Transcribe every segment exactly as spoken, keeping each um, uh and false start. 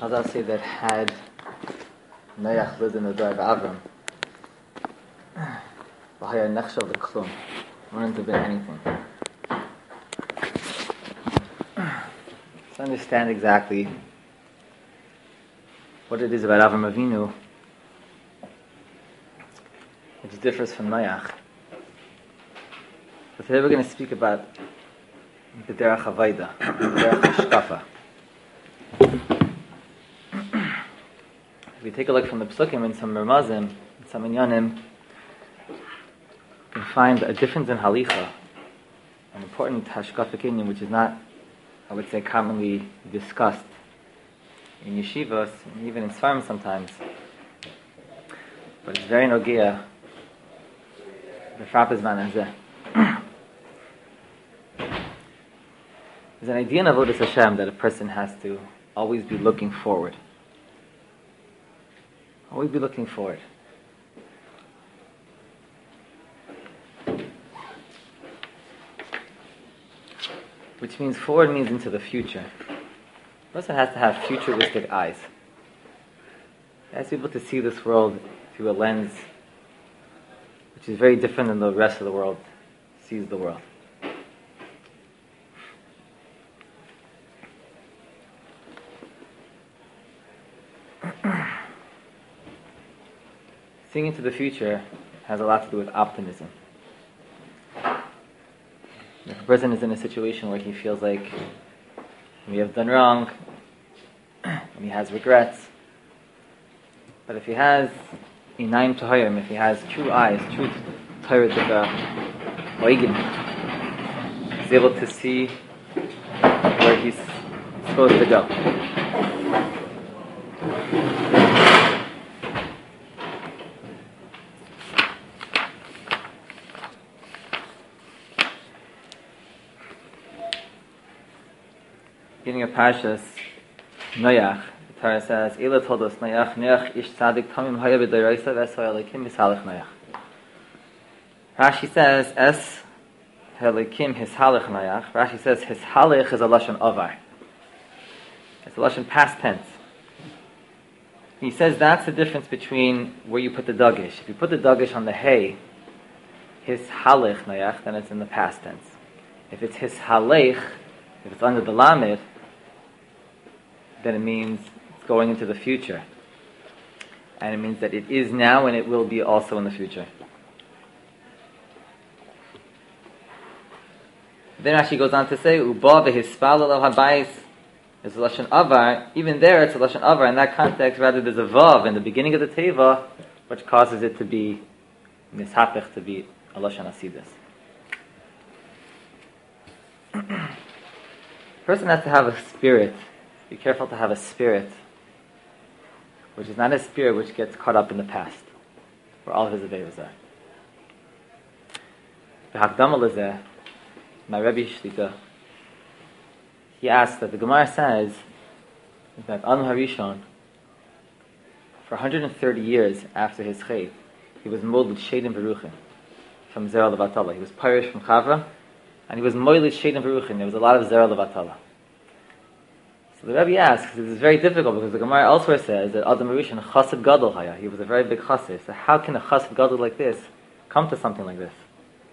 Chazal say that had Noach lived in the day of Avram, V'haya nechshav l'klum, wouldn't have been anything. To understand exactly what it is about Avram Avinu, which differs from Noach. So today we're going to speak about the Derech Havayda, the Derech Hashkafa. If we take a look from the Psukim and some Ramazim, and some Inyanim, we can find a difference in Halicha, an important Hashkafic Inyan, which is not, I would say, commonly discussed in yeshivas, and even in Svarim sometimes. But it's very Nogia, the Frappas Man Hazeh. There's an idea in Avodas Hashem that a person has to always be looking forward. Always be looking forward. Which means forward means into the future. A person has to have futuristic eyes. He has to be able to see this world through a lens which is very different than the rest of the world sees the world. Seeing into the future has a lot to do with optimism. If a person is in a situation where he feels like we have done wrong, and he has regrets, but if he has inayim taharim, if he has true eyes, true Torah oigim, he's able to see where he's supposed to go. Beginning of Parshas Noach, the Torah says, "Ela told us Noach, Noach ish tzadik tamim haya b'dayraisa v'esay elikim hishalach Noach." Rashi says, "Es elikim hishalach Noach." Rashi says, "Hishalach" is a lashon avar. It's a lashon past tense. He says that's the difference between where you put the dagish. If you put the dagish on the hay, hishalach Noach, then it's in the past tense. If it's hishalech, if it's under the lamed, then it means it's going into the future. And it means that it is now and it will be also in the future. Then Rashi goes on to say, Uba v'hispal al habayis is a lashon avar. Even there it's a lashon avar. In that context, rather there's a vav in the beginning of the teva, which causes it to be mishapech, to be a lashon asidus. A person has to have a spirit. Be careful to have a spirit which is not a spirit which gets caught up in the past, where all of his aveiros are. The Hakdama Lezeh, my Rebbe Shlita, he asked that the Gemara says that Adam Harishon, for one hundred thirty years after his chayt, he was molded Sheidim Beruchim from Zerah Levatala. He was Parish from Chavra, and he was moiled Sheidim Beruchim. There was a lot of Zerah Levatala. So the Rebbe asks, this is very difficult because the Gemara elsewhere says that Adam Harishon Chassid Gadol Haya. He was a very big chassid. So how can a Chassid Gadol like this come to something like this?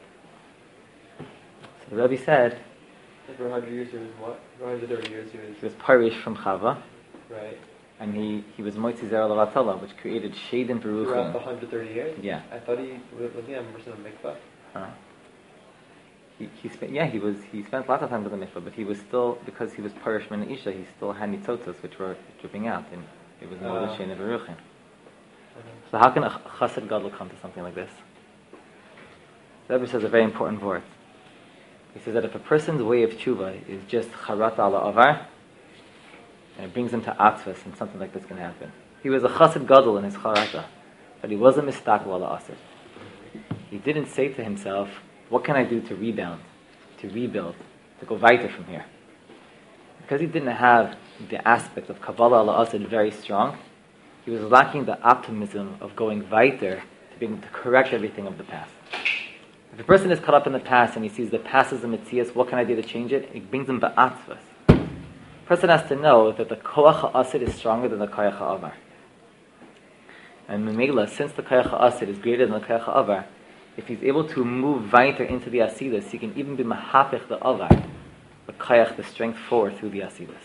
So the Rebbe said, for one hundred years he was what? For one hundred thirty years he was... He was Parish from Chava. Right. And he, he was Moitzi Zerah Levatala, which created Sheidim Beruchim. Throughout the one hundred thirty years? Yeah. I thought he was he a person of mikvah? Uh, he, he spent, yeah, he was. He spent lots of time with the mikvah, but he was still, because he was Parish Min Isha, he still had nitzotos which were dripping out, and it was more than Sheidim Beruchim. So how can a Chassid Gadol come to something like this? The Rebbe says a very important word. He says that if a person's way of tshuva is just charat ala avar, and it brings him to atzvas, and something like this can happen. He was a Chassid Gadol in his charata, but he wasn't mistakel ala asir. He didn't say to himself, what can I do to rebound, to rebuild, to go weiter from here? Because he didn't have the aspect of Kabbalah ala asir very strong, he was lacking the optimism of going weiter to be able to correct everything of the past. If a person is caught up in the past and he sees the past as a mitzias, what can I do to change it? It brings him ba'atzvas. A person has to know that the koach ha'asid is stronger than the koach ha'avar. And Memela, since the koach ha'asid is greater than the koach ha'avar, if he's able to move weiter into the asidus, he can even be mahapich the avar, the koach, the strength forward through the asidus.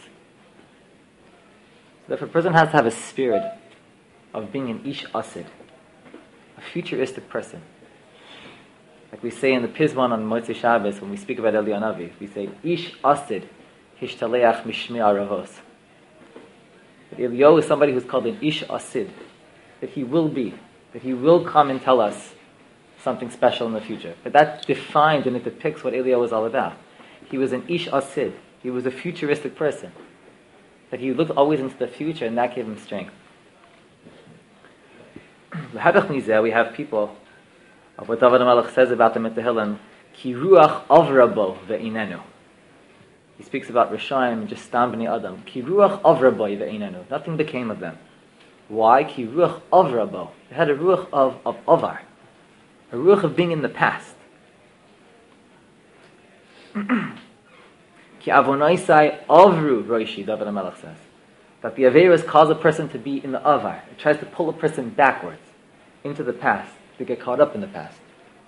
So therefore, a person has to have a spirit of being an ish asid, a futuristic person. Like we say in the Pizman on Motzei Shabbos, when we speak about Eliyahu Navi, we say, ish asid hishtaleach mishmi aravos. That Eliyahu is somebody who's called an ish asid, that he will be, that he will come and tell us something special in the future. But that defines and it depicts what Eliyahu was all about. He was an ish asid. He was a futuristic person. That he looked always into the future, and that gave him strength. We have people of what David HaMelech says about them at the Tehillim, ki ruach avrabo ve'inenu. He speaks about Rishaim and just stam b'nei Adam. Ki ruach avrabo ve'inenu. Nothing became of them. Why? Ki ruach avrabo. They had a ruach of, of avar. A ruach of being in the past. Ki avonaisai avru roishi, David HaMelech says. That the Averas cause a person to be in the avar. It tries to pull a person backwards, into the past, to get caught up in the past.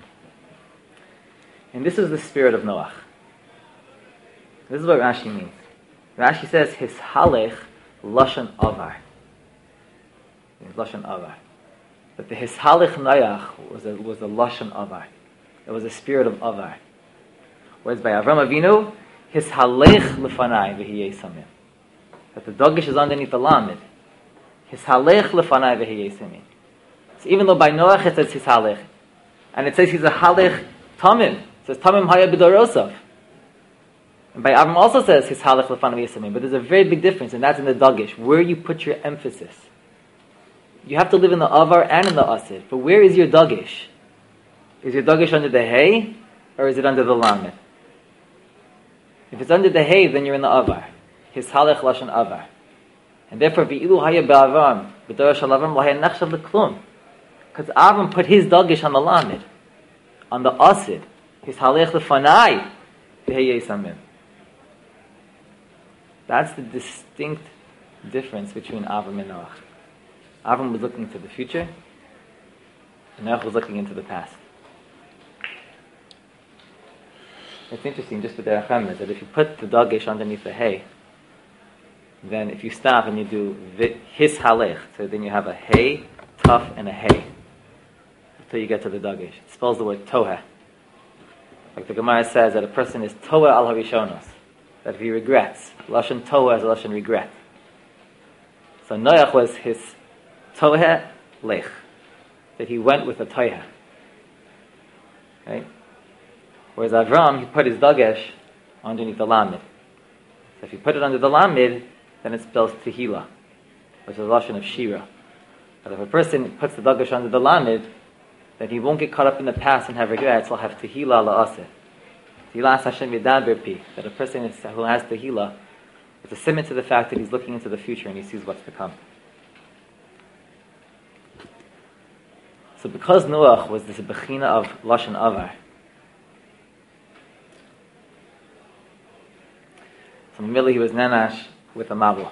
And this is the spirit of Noach. This is what Rashi means. Rashi says, his halech lashon avar. His lashon avar. But the his halech Noach was a, was a lashon avar. It was a spirit of avar. Whereas by Avram Avinu, his halech lefanai v'hiyei samim. That the dagish is underneath the lamed. His halech lefanai v'hiyei samim. So even though by Noach it says his halech, and it says he's a halech tamim, it says tamim haya b'dorosav. And by Avram also says his halech lefanai v'hiyei samim. But there's a very big difference, and that's in the dagish, where you put your emphasis. You have to live in the avar and in the asid. But where is your dagish? Is your dagish under the hay, or is it under the lamed? If it's under the hay, then you're in the avar. His halech lashon avar. And therefore, v'ilu haya ba'avam, b'dor shel Avram lo haya nechshav l'klum. Because Avram put his dagish on the lamed, on the asid. His halech lefanai v'heyei samim. That's the distinct difference between Avram and Noach. Avram was looking to the future, and Noach was looking into the past. It's interesting, just with the Derech is that if you put the dagish underneath the hay, then if you stop and you do his halech, so then you have a hay, tough, and a hay, until you get to the dagish. It spells the word toha. Like the Gemara says that a person is toha al harishonos, that if he regrets, lashon toha is a lashon regret. So Noach was his toha lech, that he went with a toha. Right? Whereas Avram, he put his dagesh underneath the lamed. So if you put it under the lamed, then it spells tehila, which is a lashon of shira. But if a person puts the dagesh under the lamed, then he won't get caught up in the past and have regrets. He'll have tehila la'aseh. Tehila Hashem yedaber pi. That a person is, who has tehila, it's a simon to the fact that he's looking into the future and he sees what's to come. So because Noach was this bechina of lashon avar, so immediately he was nanash with a mabul.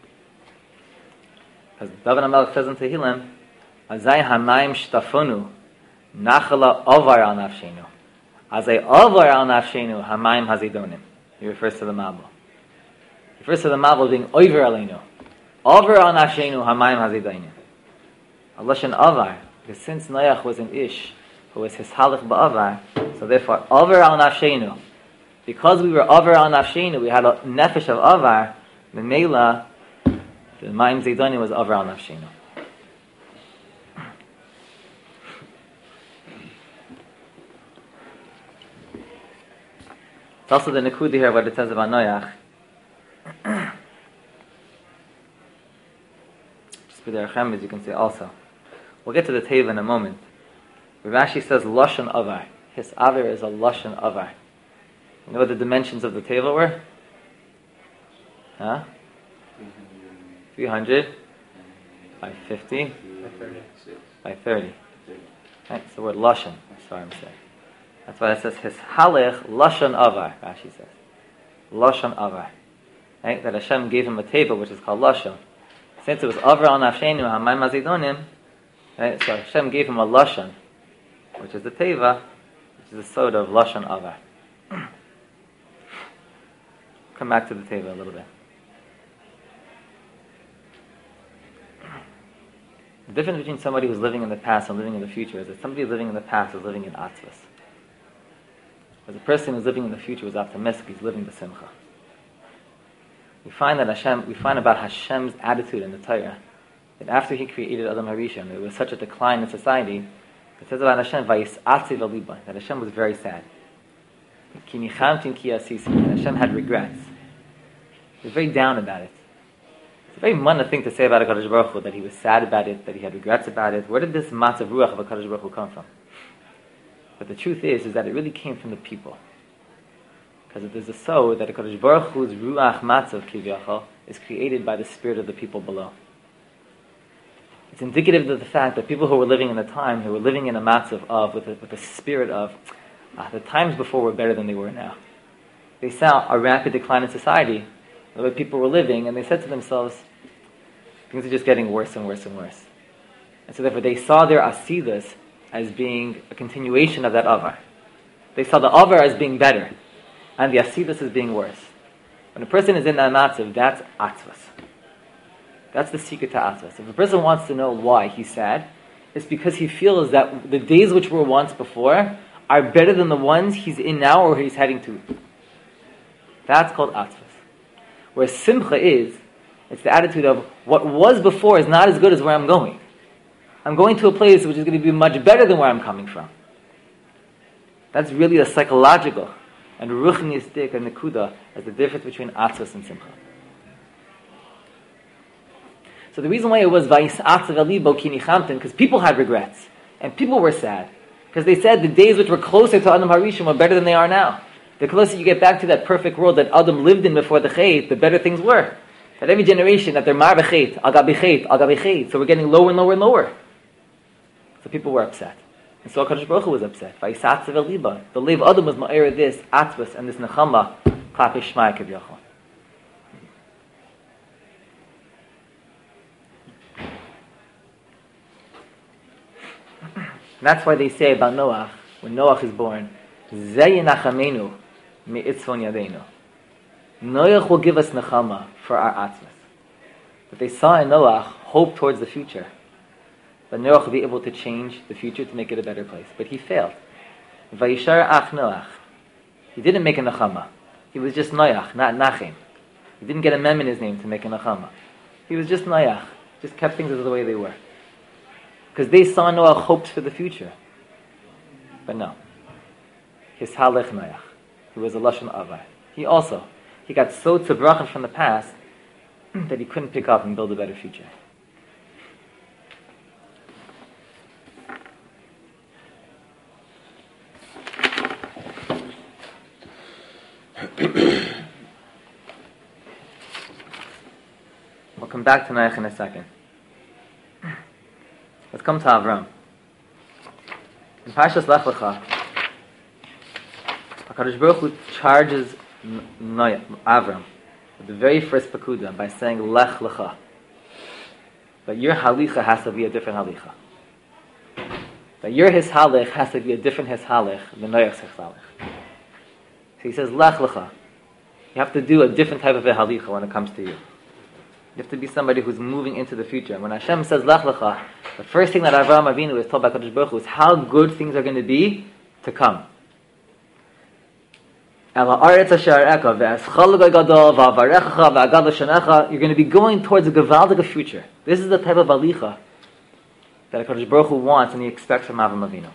As David HaMelech says in Tehillim, Azai hamayim shtafonu nachala avar al nafshenu. Azai avar al nafshenu hamayim hazidonim. He refers to the mabul. He refers to the mabul being over aleinu. Avar al nafshenu hamayim hazidonim. A lashon avar, because since Noach was an ish who was his halach ba'avar, so therefore avar al nafshenu. Because we were avar al nafshenu, we had a nefesh of avar, the meila, the mayim zidoni was avar al nafshenu. It's also the nekudi here, what it says about Noach. Just for their chemes, you can say also. We'll get to the teva in a moment. Rashi says lashon avar. His avar is a lashon avar. You know what the dimensions of the teva were? Huh? three hundred by fifty by thirty. Right, it's the word lashon. That's what I'm saying. That's why it says his halech lashon avar. Rashi says lashon avar. right? That Hashem gave him a teva, which is called lashon. Since it was over al nafshenu hamayim azidonim, right? So Hashem gave him a lashon, which is the teva, which is the soda of lashon avar. Come back to the teva a little bit. The difference between somebody who's living in the past and living in the future is that somebody living in the past is living in atzvus. As a person who's living in the future is optimistic, he's living the simcha. We find that Hashem, we find about Hashem's attitude in the Torah, that after he created Adam HaRishon, there was such a decline in society. It says about Hashem, "Vayisatziv aliba," that Hashem was very sad. Ki nichamtim ki asisi, that Hashem had regrets. He was very down about it. It's a very manna thing to say about HaKadosh Baruch Hu, that he was sad about it, that he had regrets about it. Where did this matzav ruach of HaKadosh Baruch Hu come from? But the truth is, is that it really came from the people. Because it is a so that HaKadosh Baruch Hu's ruach matzav kivyachol is created by the spirit of the people below. It's indicative of the fact that people who were living in the time, who were living in a matzav of, with a, with a spirit of, uh, the times before were better than they were now. They saw a rapid decline in society, the way people were living, and they said to themselves, things are just getting worse and worse and worse. And so therefore they saw their asidas as being a continuation of that avar. They saw the avar as being better, and the asidas as being worse. When a person is in that matzav, that's atzvas. That's the secret to atzvas. If a person wants to know why he's sad, it's because he feels that the days which were once before are better than the ones he's in now or he's heading to. That's called atzvas. Where simcha is, it's the attitude of what was before is not as good as where I'm going. I'm going to a place which is going to be much better than where I'm coming from. That's really a psychological and ruchnistic and nekuda as the difference between atzvas and simcha. So the reason why it was vayisatzav alibo ki nichamtim, because people had regrets and people were sad because they said the days which were closer to Adam HaRishon were better than they are now. The closer you get back to that perfect world that Adam lived in before the Chet, the better things were. That every generation, that they're mar b'chet, al gabi chet, al gabi chet. So we're getting lower and lower and lower. So people were upset. And so HaKadosh Baruch Hu was upset. Vayisatzav aliba. The Lev Adam was ma'ir this, atzvus, and this nechama, klapi shmai kivyachol. That's why they say about Noach, when Noach is born, Zeh nachamenu mi'itzvon yadeinu. Noach will give us nechama for our atzvus. But they saw in Noach hope towards the future. But Noach will be able to change the future to make it a better place. But he failed. Vayishar ach Noach. He didn't make a nechama. He was just Noach, not Nachem. He didn't get a mem in his name to make a nechama. He was just Noach. Just kept things as the way they were. Because they saw Noach hopes for the future. But no. His halech Noach. He was a lashon avar. He also, he got so tzabrachan from the past that he couldn't pick up and build a better future. We'll come back to Noach in a second. Let's come to Avram. In Parshas Lech Lecha, HaKadosh Baruch Hu charges Noach, Avram, with the very first pakuda by saying Lech Lecha. But your halicha has to be a different halicha. That your his halech has to be a different his halech than Noach's his halech. So he says Lech Lecha. You have to do a different type of a halicha when it comes to you. You have to be somebody who's moving into the future. And when Hashem says Lech Lecha, the first thing that Avraham Avinu is told by Kadosh Baruch Hu is how good things are going to be to come. You're going to be going towards a gevaldige future. This is the type of alicha that Kadosh Baruch Hu wants and he expects from Avraham Avinu.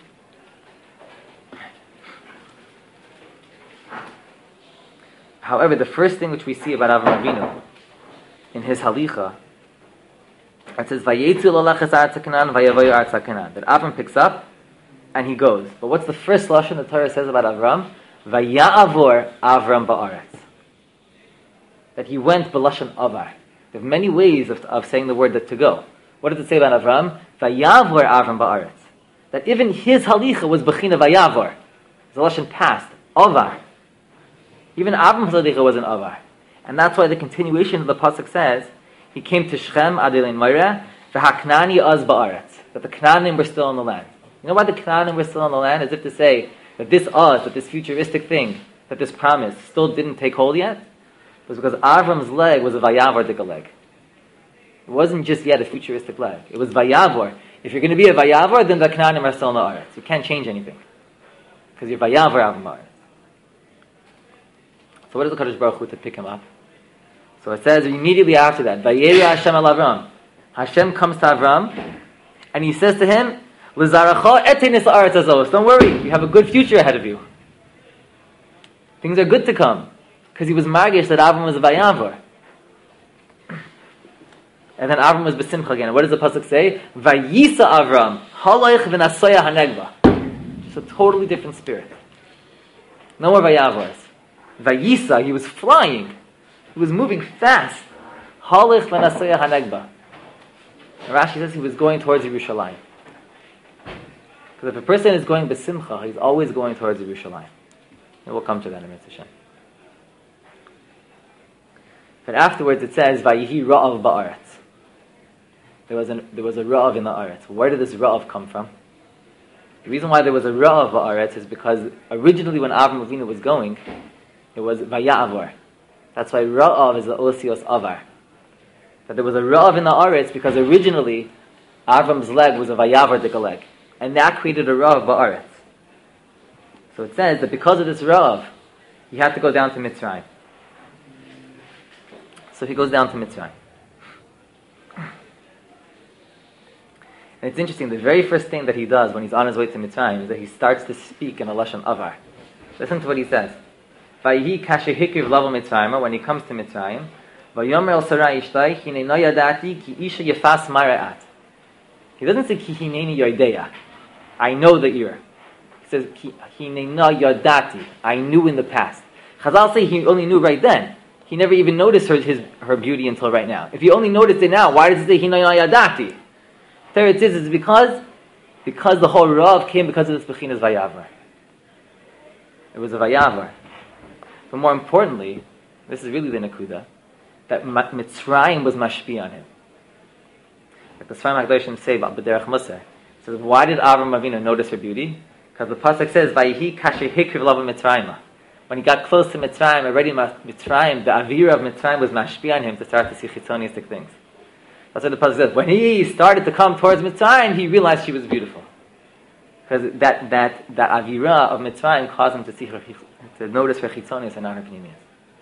However, the first thing which we see about Avraham Avinu in his halicha, it says Vayetzu l'lachas artza Canaan vayavoyu artza Canaan. That Avram picks up and he goes. But what's the first lashon the Torah says about Avram? Vaya'avor Avram ba'aretz. That he went b'lashon avar. There are many ways of, of saying the word that to go. What does it say about Avram? Vaya'avor Avram ba'aretz. That even his halicha was b'china vaya'avor. The lashon past avar. Even Avram's halicha was an avar. And that's why the continuation of the pasuk says, he came to Shechem, Adelain Moira, v'haknani az ba'aretz, that the Canaanim were still in the land. You know why the Canaanim were still in the land? As if to say that this us, that this futuristic thing, that this promise still didn't take hold yet. It was because Avram's leg was a Vayavar leg. It wasn't just yet a futuristic leg. It was Vayavar. If you're going to be a Vayavar, then the Canaanim are still in the Aretz. You can't change anything. Because you're Vayavar Avram Aretz. So what does the Kadosh Baruch Hu to pick him up? So it says immediately after that, Vayeri Hashem al Avram. Hashem comes to Avram, and he says to him, L'zaracha etenis ha'aretz hazos. Don't worry, you have a good future ahead of you. Things are good to come. Because he was margish that Avram was a Vayavar. And then Avram was besimcha again. And what does the pasuk say? Vayisa Avram haloich v'nasoya hanegba. Just a totally different spirit. No more Vayavars. Vayisa, he was flying. He was moving fast. Haloich v'nasoya hanegba. Rashi says he was going towards Yerushalayim. Because if a person is going besimcha, he's always going towards Yerushalayim. And we'll come to that in Mitzvah Shem. But afterwards it says, Vayihi ra'av ba'aretz. There was, an, there was a ra'av in the aretz. Where did this ra'av come from? The reason why there was a ra'av ba'aretz is because originally when Avram Avinu was going, it was Vaya'avar. That's why ra'av is the osios avar. That there was a ra'av in the aretz because originally Avram's leg was a Vayavar dik leg. And that created a ra'av ba'aretz. So it says that because of this ra'av, he had to go down to Mitzrayim. So he goes down to Mitzrayim. And it's interesting, the very first thing that he does when he's on his way to Mitzrayim is that he starts to speak in a Lashon Avar. Listen to what he says. Vayihi kashehikiv lavo Mitzrayim, when he comes to Mitzrayim, Vayomer el sarai ishtai, hineno yadati ki isha yefas mara'at. He doesn't say ki hineni yodeya, I know that you're. He says ki hineno yadati, I knew in the past. Chazal say he only knew right then. He never even noticed her, his, her beauty until right now. If he only noticed it now, why does it say hineno yadati? There it is, it's because, because the whole Rav came because of this Bechinas Vayavar. It was a Vayavar. But more importantly, this is really the Nakuda, that Mitzrayim was mashpi on him. Like the Sfarim HaKadoshim say about B'derech Musar. So why did Avram Avinu notice her beauty? Because the pasuk says, Vayihi kasher hikriv lava Mitzrayim. When he got close to Mitzrayim, already Mitzrayim, the Avira of Mitzrayim was mashpi on him to start to see chitzoniistic things. That's what the pasuk says. When he started to come towards Mitzrayim, he realized she was beautiful. Because that, that, that Avira of Mitzrayim caused him to see her, to notice her chitzonius and not her pneumius.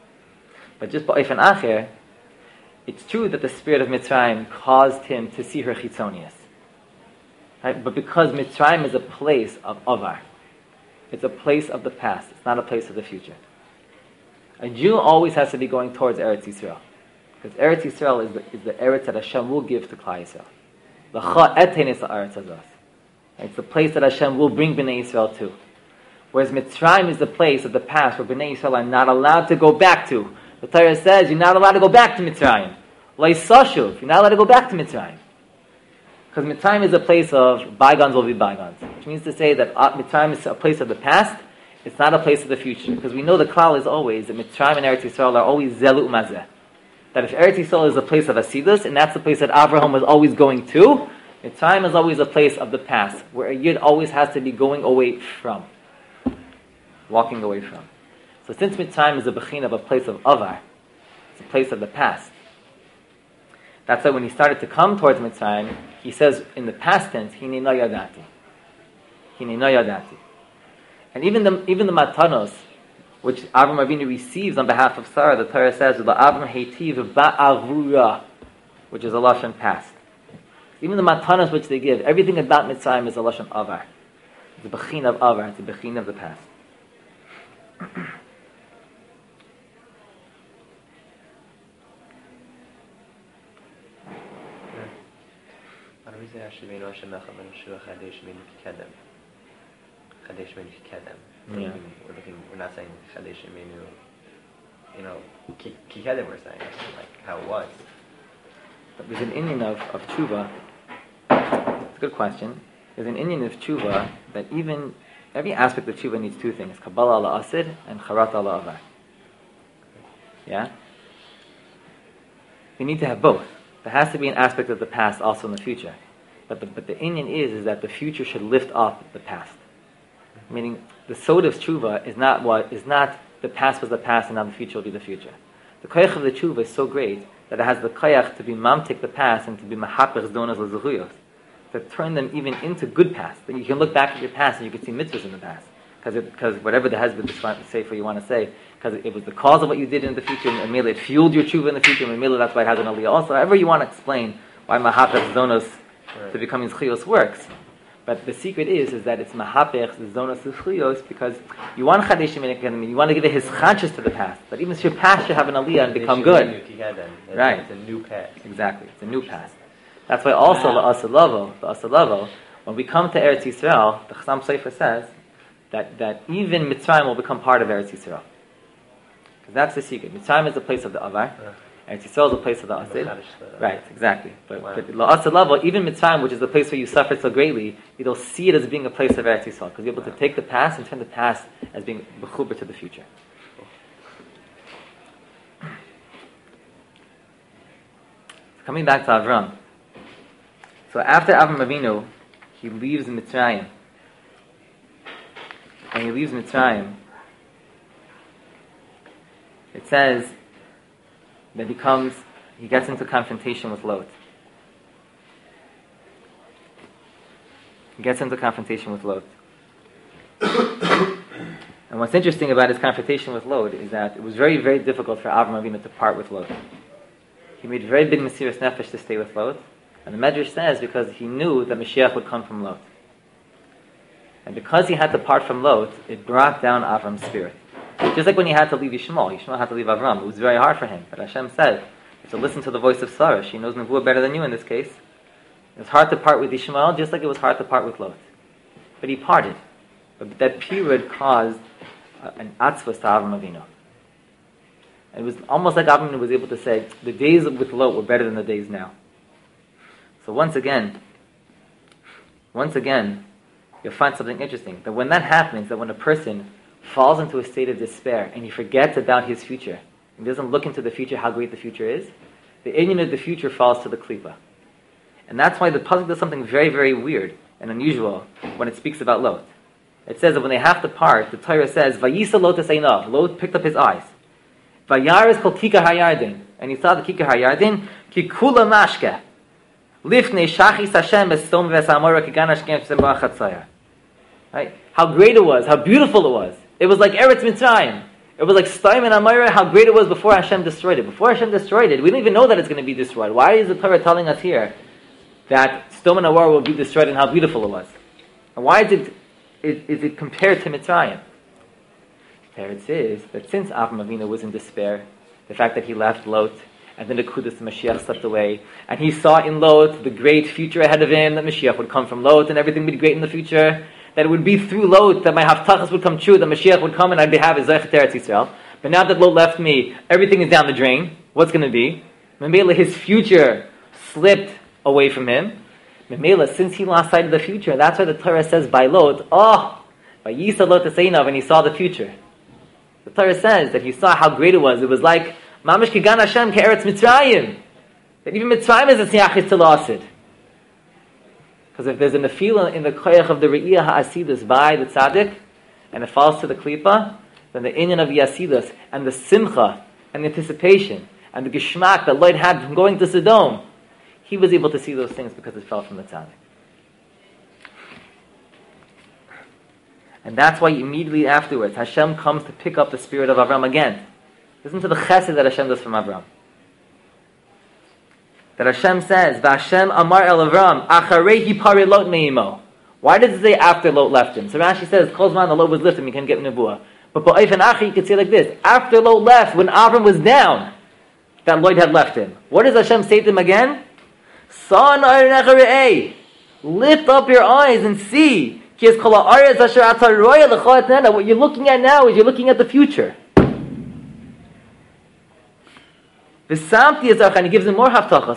But just ba'ifan acher, it's true that the spirit of Mitzrayim caused him to see her chitzonius. Right? But because Mitzrayim is a place of avar, it's a place of the past, it's not a place of the future. A Jew always has to be going towards Eretz Yisrael. Because Eretz Yisrael is the, is the Eretz that Hashem will give to Klal Yisrael. L'cha etenis ha'aretz hazos. It's the place that Hashem will bring Bnei Yisrael to. Whereas Mitzrayim is the place of the past where Bnei Yisrael are not allowed to go back to. The Torah says you're not allowed to go back to Mitzrayim. Lai sashuv, you're not allowed to go back to Mitzrayim. Because Mitzrayim is a place of bygones will be bygones. Which means to say that Mitzrayim is a place of the past, it's not a place of the future. Because we know the klal is always that Mitzrayim and Eretz Yisrael are always zelu mazeh. That if Eretz Yisrael is a place of Asidus, and that's the place that Abraham was always going to, Mitzrayim is always a place of the past, where a Yid always has to be going away from. Walking away from. So since Mitzrayim is a Bechin of a place of Avar, it's a place of the past. That's why when he started to come towards Mitzrayim, he says in the past tense, Hinei no yadati. Hinei no yadati. And even the, even the Matanos, which Avram Avinu receives on behalf of Sarah, the Torah says, "Avram heitiv ba'avura," which is a lashon past. Even the matanos which they give, everything about Mitzrayim is a lashon avar. It's a bechin of avar. It's a bechin of the past. Yeah. We're looking. We're not saying Chadesh Imenu. You know, Kikedem. We're saying like how it was. But there's an Indian of of tshuva. It's a good question. There's an Indian of tshuva that even every aspect of tshuva needs two things: Kabbalah ala asid and Charat ala avar. Yeah. you need to have both. There has to be an aspect of the past also in the future. But the, but the inyan is, is that the future should lift up the past. Meaning, the sod of tshuva is not what is not the past was the past and now the future will be the future. The koyach of the tshuva is so great that it has the koyach to be mamtik the past and to be mahapech donas lezuchuyos, to turn them even into good past. Then you can look back at your past and you can see mitzvahs in the past. Because because whatever the husband say for you want to say, because it, it was the cause of what you did in the future, and maybe it fueled your tshuva in the future, and maybe that's why it has an aliyah. Also, however you want to explain why mahapech donos to becoming zchiyos works. But the secret is, is that it's mahapech, the zonos zchiyos, because you want chadeshim in you want to give it his chadshus to the past. But even if your past should have an aliyah and become good. Right. It's a new past. Exactly. It's a new past. That's why also the asalavo, the asalavo, when we come to Eretz Yisrael, the Chassam Sofer says that, that even Mitzrayim will become part of Eretz Yisrael. Because that's the secret. Mitzrayim is the place of the Avar. Yeah. Eretz Yisrael is the place of the Asid. Right, exactly. But, wow. but La'asad level, even Mitzrayim, which is the place where you suffered so greatly, you'll see it as being a place of Eretz Yisrael, because you're able wow. to take the past and turn the past as being mechuber to the future. Coming back to Avram. So after Avram Avinu, he leaves Mitzrayim. And he leaves Mitzrayim. It says that he comes, he gets into confrontation with Lot. He gets into confrontation with Lot. And what's interesting about his confrontation with Lot is that it was very, very difficult for Avram Avinu to part with Lot. He made very big Mesiras Nefesh to stay with Lot. And the Medrash says because he knew that Mashiach would come from Lot. And because he had to part from Lot, it brought down Avram's spirit. Just like when he had to leave Yishmael, Yishmael had to leave Avram. It was very hard for him. But Hashem said, to listen to the voice of Sarah. She knows Nevuah better than you in this case. It was hard to part with Yishmael, just like it was hard to part with Lot. But he parted. But that period caused an atzvus to Avram Avinu. It was almost like Avram Avinu was able to say, the days with Lot were better than the days now. So once again, once again, you'll find something interesting. That when that happens, that when a person falls into a state of despair and he forgets about his future, and doesn't look into the future, how great the future is, the inyan of the future falls to the klipa. And that's why the pasuk does something very, very weird and unusual when it speaks about Lot. It says that when they have to part, the Torah says, Vayisa Lot esainav. Lot picked up his eyes. Vayaris kol kikar hayardin. And he saw the kikar hayardin, ki kula mashke. Lifnei shachis Hashem estom v'esamora kigan hashkem shemba chatzayar. Right? How great it was, how beautiful it was. It was like Eretz Mitzrayim. It was like Stom and Amora, how great it was before Hashem destroyed it. Before Hashem destroyed it, we don't even know that it's going to be destroyed. Why is the Torah telling us here that Stom and Amora will be destroyed and how beautiful it was? And why is it, is, is it compared to Mitzrayim? There it is that since Avram Avinu was in despair, the fact that he left Lot, and then the Kudas Mashiach stepped away, and he saw in Lot the great future ahead of him, that Mashiach would come from Lot and everything would be great in the future, that it would be through Lot that my haftachas would come true, that Mashiach would come and I'd have a Zeichet Eretz Yisrael. But now that Lot left me, everything is down the drain. What's going to be? Memela, his future slipped away from him. Memela, since he lost sight of the future, that's why the Torah says by Lot, oh, by Yisa Lot Esainav, and he saw the future. The Torah says that he saw how great it was. It was like Mamish Kigan Hashem Ke'eretz Mitzrayim. That even Mitzrayim is a tzniachis to Lasid. Because if there's a nefila in the koyach of the Re'iyah HaAsidus by the tzaddik, and it falls to the klipa, then the inyan of the Asidus, and the simcha, and the anticipation, and the geshmak that Lot had from going to Sodom, he was able to see those things because it fell from the tzaddik. And that's why immediately afterwards, Hashem comes to pick up the spirit of Avram again. Listen to the chesed that Hashem does from Avram. That Hashem says, V'Hashem amar el Avram, acharehi pari Lot me'imo. Why does it say after Lot left him? So Rashi says, Kozman, the Lot was lifted, he can get nebuah. But ba'if and achi, you could say like this, after Lot left, when Avram was down, that Lot had left him. What does Hashem say to him again? Son ayin lift up your eyes and see. What you're looking at now is you're looking at the future. And he gives him more haftachas.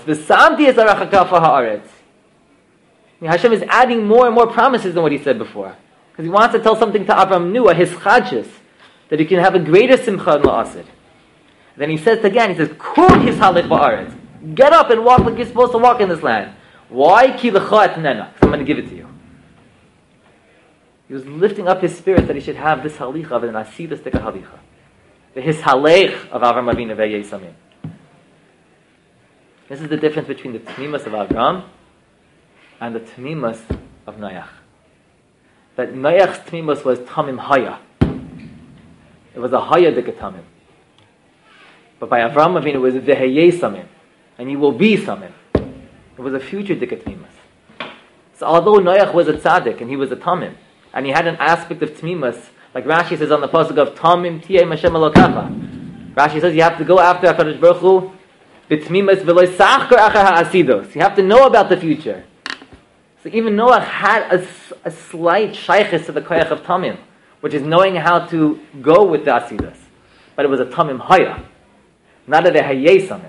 Hashem is adding more and more promises than what he said before. Because he wants to tell something to Avram Nua, his chadshus, that he can have a greater simcha in la'asid. Then he says again, he says, Kud his halach ba'aretz. Get up and walk like you're supposed to walk in this land. Why? Ki lecha etnena. I'm going to give it to you. He was lifting up his spirit that he should have this halicha of an asidas tika halicha. The his halech of Avram Avinu ve'yesamim. This is the difference between the tmimus of Avram and the tmimus of Noach. That Noach's tmimus was tamim haya. It was a haya dikatamim. But by Avram Avinu it was ve'yesamim. And you will be samim. It was a future dikatmimus. So although Noach was a tzaddik and he was a tamim, and he had an aspect of tmimus, like Rashi says on the pasuk of tamim tiyeh Hashem elokacha. Rashi says you have to go after HaKadosh Baruch Hu b'tmimus v'lo sachkor achar ha'asidos. You have to know about the future. So even Noach had a, a slight shaykhis to the koyach of tamim, which is knowing how to go with the asidos. But it was a tamim haya, not a vehayeh samim.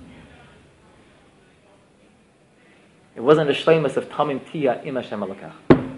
It wasn't a shleimus of tamim tiyah im Hashem alakach.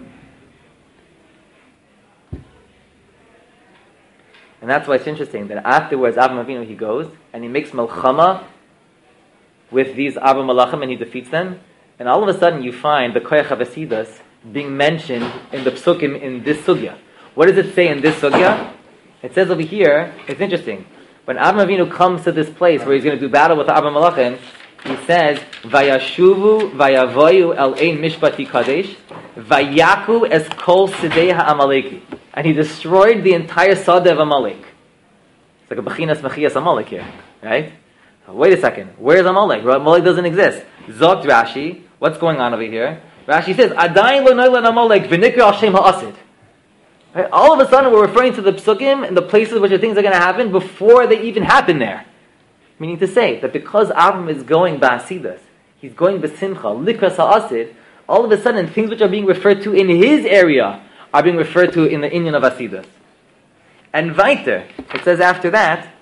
And that's why it's interesting that afterwards Avram Avinu he goes and he makes melchama with these Avram Malachim and he defeats them. And all of a sudden you find the koyach of asidas being mentioned in the psukim in this sugya. What does it say in this sugya? It says over here, it's interesting. When Avram Avinu comes to this place where he's going to do battle with the Avram Malachim, he says, "Vayashuvu vayavoyu el ein mishpati kadesh, vayaku es kol sidei ha'amaleki," and he destroyed the entire sada of Amalek. It's like a bechinas mechias Amalek here, right? So wait a second, where's Amalek? Amalek doesn't exist. Zogt Rashi, what's going on over here? Rashi says, "Adayin lo noilan Amalek v'nikra al shem ha'asid." Right? All of a sudden, we're referring to the psukim and the places which the things are going to happen before they even happen there. Meaning to say that because Avram is going ba'asidas, he's going b'simcha, likras ha'asid, all of a sudden things which are being referred to in his area are being referred to in the inyan of asidas. And weiter, it says after that,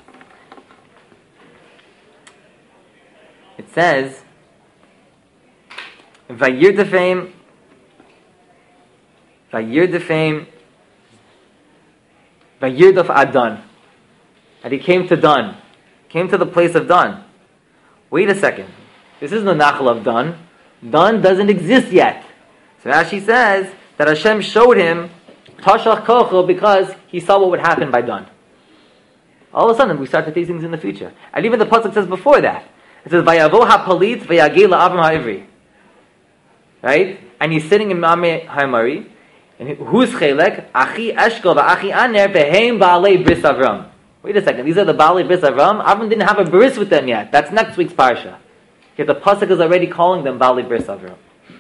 it says, Vayirdefeim, Vayirdefeim, Vayirdof Adon. And he came to Dan. Came to the place of Dan. Wait a second. This isn't the Nachal of Dan. Dan doesn't exist yet. So Rashi says that Hashem showed him Tashach Kocho because he saw what would happen by Dan. All of a sudden we start to see things in the future. And even the pasuk says before that. It says Vayavo HaPalit Vayagei LaAvram HaIvri. Right? And he's sitting in Mamre HaMari. And who's Chelek? Achi Eshkol V'Achi Aner Behem Baalei Bris Avram. Wait a second, these are the Baalei Bris Avram. Avram didn't have a bris with them yet. That's next week's parsha. Yet the pasuk is already calling them Baalei Bris Avram.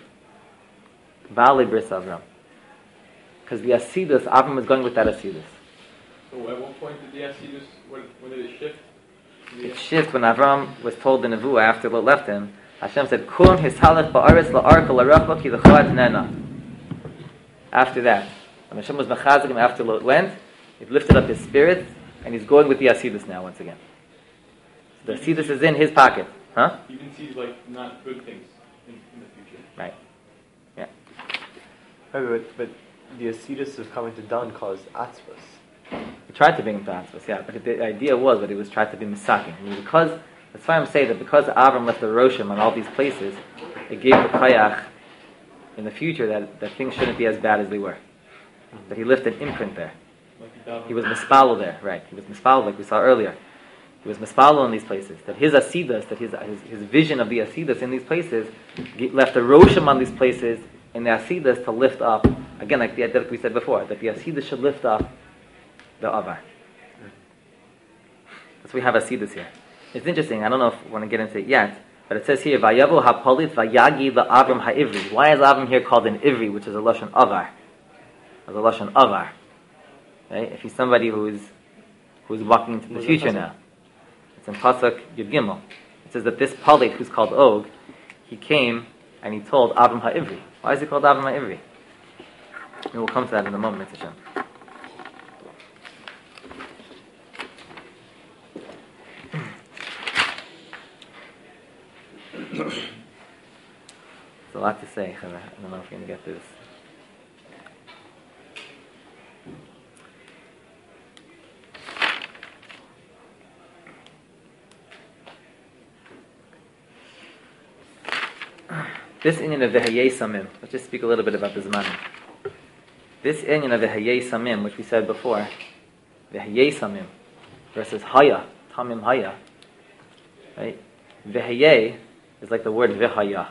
Baalei Bris Avram. Because the Asidus, Avram is going with that Asidus. So at what point did the Asidus, when, when did it shift? Did It shifted when Avram was told the Nevuah after Lot left him. Hashem said, Kum hishalach ba'aretz la'arka la'rachba ki l'choat nena. After that, when Hashem was mechazik him after Lot went, he lifted up his spirit, and he's going with the Asidus now once again. So the Asidus is in his pocket. Huh? Even sees like not good things in, in the future. Right. Yeah. But, but the Asidus of coming to Dan caused atzvas. He tried to bring him to Atzvos, yeah, but the idea was that he was trying to be misaking. I mean, because, that's why I'm saying that because Avram left the Roshim on all these places, it gave the Kayach in the future that, that things shouldn't be as bad as they were. That he left an imprint there. Like He was mispalo there, right. He was mispalo like we saw earlier. He was mispalo in these places. That his asidas, that his, his his vision of the asidas in these places left a roshim on these places in the asidas to lift up, again like the idea that we said before, that the asidas should lift up the avar. That's why we have asidas here. It's interesting, I don't know if we want to get into it yet, but it says here, Vayavu hapolit vayagi la'avram ha'ivri. Why is Avram here called an ivri, which is a lashon avar? As a lashon avar. Right? If he's somebody who is who is walking into the future now. It's in Pasuk Yud Gimel. It says that this Palit, who's called Og, he came and he told Avram HaIvri. Why is he called Avram HaIvri? And we'll come to that in a moment, Hashem. There's a lot to say. I don't know if we're going to get through this. this inyan of v'hayei samim, let's just speak a little bit about the zmanim. This inyan of v'hayei samim, which we said before, v'hayei samim versus haya, tamim haya, right? V'hayei is like the word v'haya.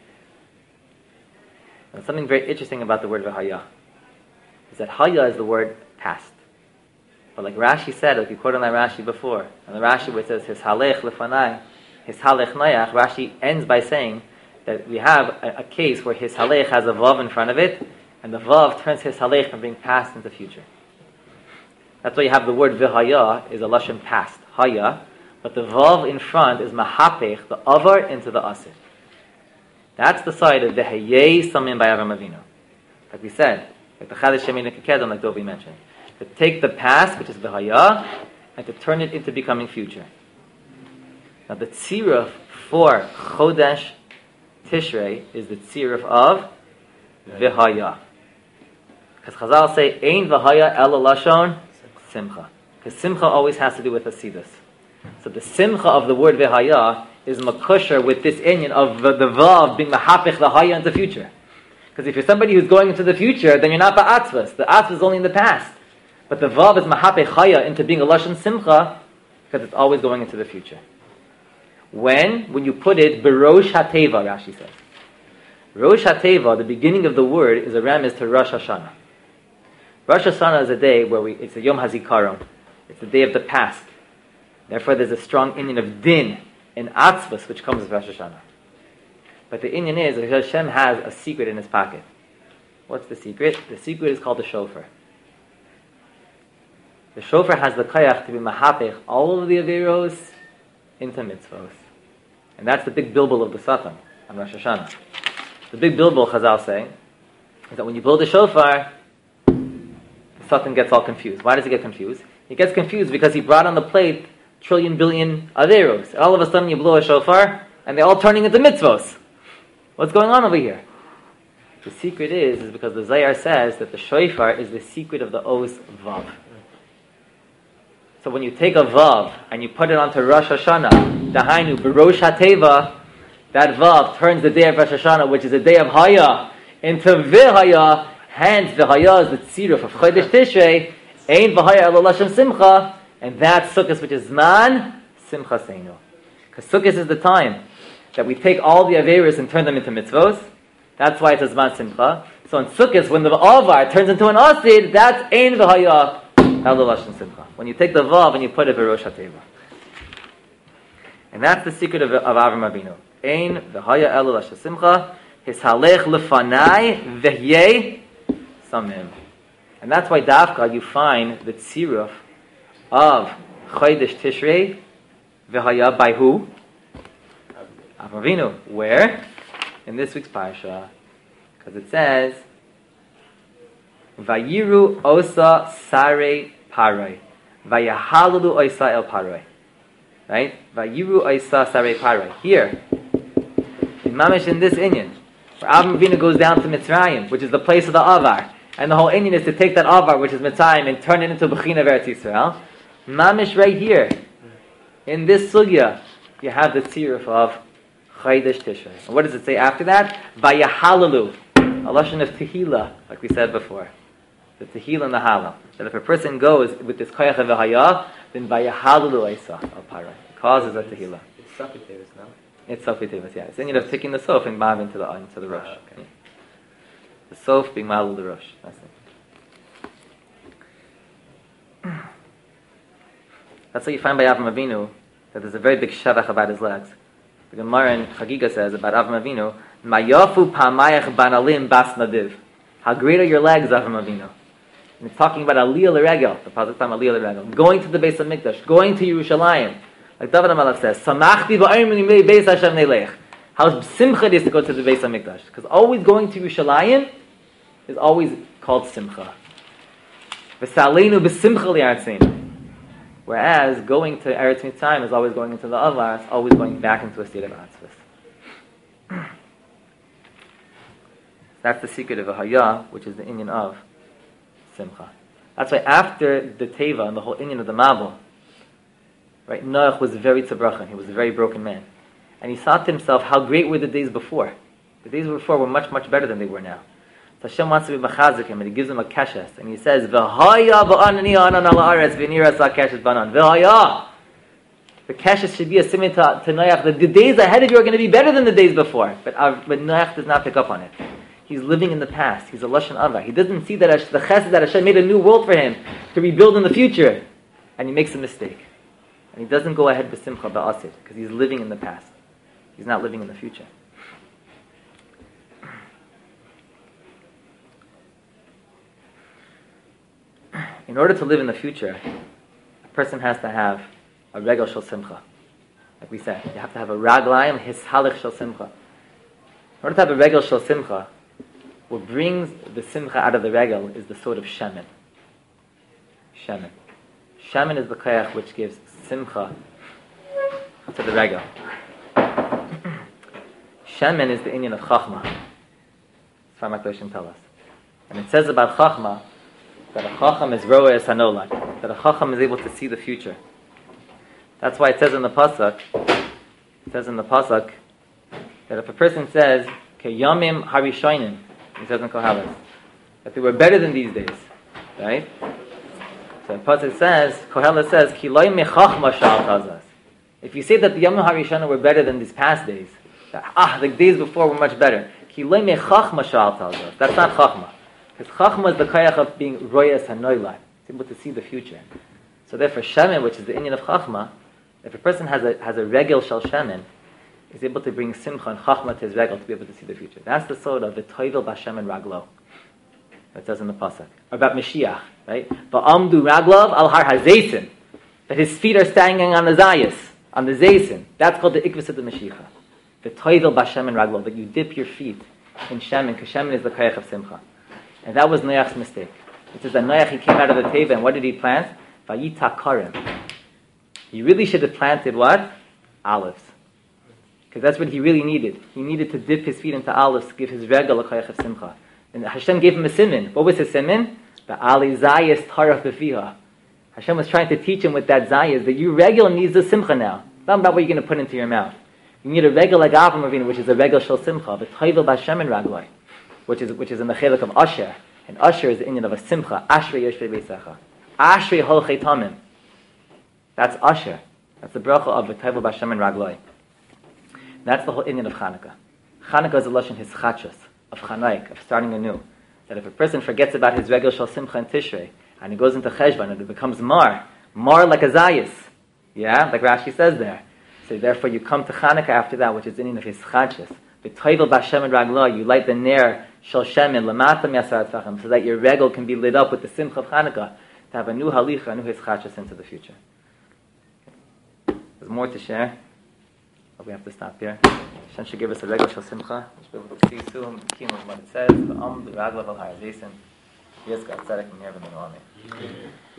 And something very interesting about the word v'haya is that haya is the word past. But like Rashi said, like we quoted on that Rashi before, and the Rashi where it says his halech lefanai, his halech nayach, Rashi ends by saying that we have a, a case where his halech has a vav in front of it, and the vav turns his halech from being past into future. That's why you have the word v'haya is a lashon past, haya, but the vav in front is mahapech, the avar into the asir. That's the side of the hayei samim by Avram Avinu. Like we said, like the Chadash Shemin Kekedon, like Dobi mentioned. To take the past, which is v'haya, and to turn it into becoming future. Now the tziruf for Chodesh Tishrei is the tziruf of v'haya. Because Chazal say, Ein v'haya ela lashon simcha. Because simcha always has to do with hasidus. So the simcha of the word v'haya is makusher with this inyan of the, the vav being mahapich the haya into the future. Because if you're somebody who's going into the future, then you're not ba'atzvas. The atzvas is only in the past. But the vav is mahapich haya into being a lashon simcha because it's always going into the future. When? When you put it berosh hateva, Rashi says. Rosh hateva, the beginning of the word, is a remiz to Rosh Hashanah. Rosh Hashanah is a day where we, it's a Yom HaZikaron. It's the day of the past. Therefore there's a strong inyan of din and atzvus which comes with Rosh Hashanah. But the inyan is that Hashem has a secret in his pocket. What's the secret? The secret is called the shofar. The shofar has the kayach to be mahapech all of the averos into mitzvos. And that's the big bilbul of the Satan on Rosh Hashanah. The big bilbul, Chazal say, is that when you blow the shofar, the Satan gets all confused. Why does he get confused? He gets confused because he brought on the plate trillion billion averos. All of a sudden you blow a shofar, and they're all turning into mitzvos. What's going on over here? The secret is, is because the Zayar says that the shofar is the secret of the Oz Vav. So when you take a Vav and you put it onto Rosh Hashanah, Dahainu, Berosh HaTeva, that Vav turns the day of Rosh Hashanah, which is the day of Haya, into V'haya, hence V'haya is the tziruf of Chodesh Tishrei, Ein V'haya Elo Lashem Simcha, and that's Sukkot, which is Zman Simcha Seinu. Because Sukkot is the time that we take all the Averis and turn them into mitzvos. That's why it's a Zman Simcha. So in Sukkot, when the Avar turns into an Asid, that's Ein V'haya Elo Lashem Simcha. When you take the Vav and you put it Berosh HaTeva. And that's the secret of, of Avram Avinu. Ein V'haya Elo Lashem Simcha, His Halech Lefanai V'hyei Samim. And that's why Davka you find the tziruf of Chodesh Tishrei V'haya by who? Avram Avinu. Where? In this week's parasha, because it says Vayiru Osa Sarei Paroi Vayahalulu Osa El Paroi. Right? Vayiru Osa Sarei Paroi. Here, in Mamish in this inyan, where Avram Avinu goes down to Mitzrayim, which is the place of the Avar, and the whole inyan is to take that Avar, which is Mitzrayim, and turn it into Bechina of Eretz Yisrael. Mamish right here, in this sugya, you have the tziruf of Chodesh Tishrei. And what does it say after that? Vayahalalu, a lashon of tehila, like we said before. The tehila and the halal. That if a person goes with this koyach of v'haya, then vayahalalu eisa al paray. It causes a tehila. It's Safitevis, no? It's Safitevis, yeah. It's in, you know, taking the sof and mav into the into the rosh. Ah, okay. Yeah. The sof being mav the rosh. That's it. That's what you find by Avram Avinu, that there's a very big shevach about his legs. The Gemara in Chagiga says about Avram Avinu, Mayafu pamayach banalim bas nadiv. How great are your legs, Avram Avinu? And it's talking about Aliyah l'regel, the pasuk time Aliyah l'regel, going to the Beis HaMikdash, going to Yerushalayim. Like David HaMelech says, Samachti ba'ayim nimei Beis Hashem neilech. How simcha it is to go to the Beis HaMikdash. Because always going to Yerushalayim is always called simcha. V'saleinu b'simcha li'artzeinu. Whereas going to Eretz Mitzrayim is always going into the Avar, it's always going back into a state of Atzvus. That's the secret of a Haya, which is the inyan of Simcha. That's why after the Teva and the whole inyan of the Mabul, right, Noach was very tzabrachan, he was a very broken man. And he thought to himself, how great were the days before? The days before were much, much better than they were now. So Hashem wants to be machazik him, and He gives him a keshes, and He says, "V'haya ba'anani anan ala aretz v'nira sa keshes banan." V'haya. The keshes should be a simon to, to Noach. The, the days ahead of you are going to be better than the days before. But uh, but Noach does not pick up on it. He's living in the past. He's a lashon ava. He doesn't see that Hash, the chesed that Hashem made a new world for him to rebuild in the future, and he makes a mistake, and he doesn't go ahead with simcha ba'asid because he's living in the past. He's not living in the future. In order to live in the future, a person has to have a regel shel simcha. Like we said, you have to have a raglayim hishalich shel simcha. In order to have a regel shel simcha, what brings the simcha out of the regel is the sword of shemen. Shemen. Shemen is the koyach which gives simcha to the regel. Shemen is the inyan of chachma. That's what Makdoshim tell us. And it says about chachma that a chacham is roeh es hanolad, that a chacham is able to see the future. That's why it says in the pasuk, it says in the pasuk that if a person says ke yamim harishonim, he says in Koheles, that they were better than these days, right? So the pasuk says, Koheles says ki loy mechachma shal tazas. If you say that the yamim harishonim were better than these past days, that, ah, the days before were much better, ki loy mechachma shal tazas. That's not chachma. Because chachma is the kayach of being royas hanoilai. It's able to see the future. So therefore, shemen, which is the inyan of chachma, if a person has a has a regel shel shemen, is able to bring simcha and chachma to his regel to be able to see the future. That's the sort of the toivel b'shemen raglo. That says in the pasuk about Mashiach, right? Ba'amdu raglov al har hazeisin, that his feet are standing on the zayis, on the zaysin. That's called the ikvus of the Mashiach. The toivel b'shemen raglo, that you dip your feet in shemen, because shemen is the kayach of simcha. And that was Noach's mistake. It says that Noach, he came out of the teva, and what did he plant? Vayita karim. He really should have planted what? Olives. Because that's what he really needed. He needed to dip his feet into olives to give his regel a koyach of simcha. And Hashem gave him a simin. What was his simin? The ali zayis taraf befiha. Hashem was trying to teach him with that zayis that your regel needs a simcha now. It's not about what you're going to put into your mouth. You need a regel like Avram Avinu, which is a regel shel simcha. The toivel b'shemen ragloi. Which is which is in the chelik of Asher, and Asher is the inyan of a simcha. Ashrei yoshvei beisecha, Ashrei holchei tamim. That's Asher. That's the bracha of the toivel b'shemen ragloi. That's the whole inyan of Chanukah. Chanukah is a lashon hischachos of Chanaik, of starting anew. That if a person forgets about his regel shel simcha and Tishrei, and he goes into cheshvan, and it becomes mar, mar like a zayis. Yeah, like Rashi says there. So therefore, you come to Chanukah after that, which is inyan of hischachos. B'toivel b'shemen raglo, you light the ner shel shemen lamata mi'asar tzachim, so that your regel can be lit up with the simcha of Chanukah, to have a new halicha, a new hischachos into the future. There's more to share, but we have to stop here. Hashem should give us a regel shel simcha. We should be able to see soon what it says. The am the raglav al har zeisim. Yes, God tzedek and yerim and